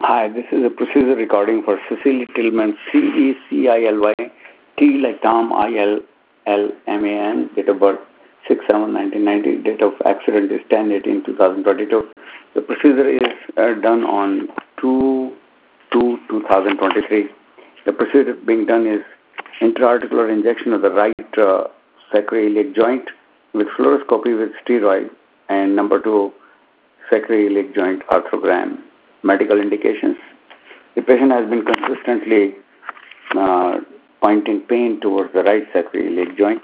Hi, this is a procedure recording for Cecily Tillman, Cecily, T like Tom, ILLMAN, date of birth 6/7/1990, date of accident is 10/18/2022. The procedure is done on 2/2/2023. The procedure being done is intra-articular injection of the right sacroiliac joint with fluoroscopy with steroid, and number 2, sacroiliac joint arthrogram. Medical indications. The patient has been consistently pointing pain towards the right sacroiliac joint.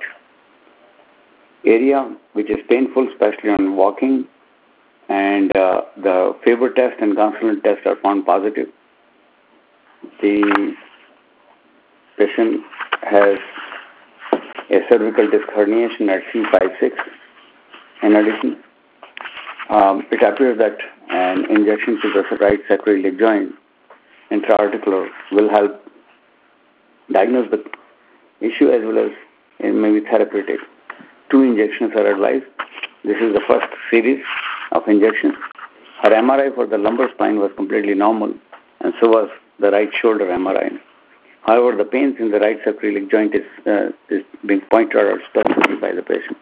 Area which is painful, especially on walking, and the Faber test and Gonsalves test are found positive. The patient has a cervical disc herniation at C5/6. In addition, it appears that an injection to the right sacroiliac joint intra-articular will help diagnose the issue as well as it may be therapeutic. 2 injections are advised. This is the first series of injections. Her MRI for the lumbar spine was completely normal, and so was the right shoulder MRI. However, the pains in the right sacroiliac joint is being pointed out specifically by the patient.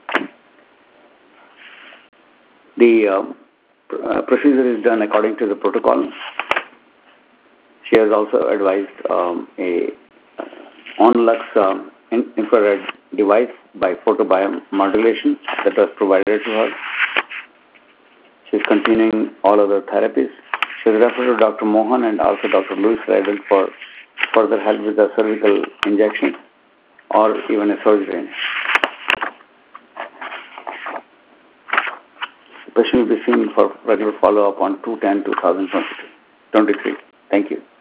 The procedure is done according to the protocol. She has also advised a on-lux infrared device by photobiomodulation that was provided to her. She is continuing all other therapies. She is referred to Dr. Mohan and also Dr. Louis Riedel for further help with the cervical injection or even a surgery. The patient will be seen for regular follow-up on 2/10/2023. Thank you.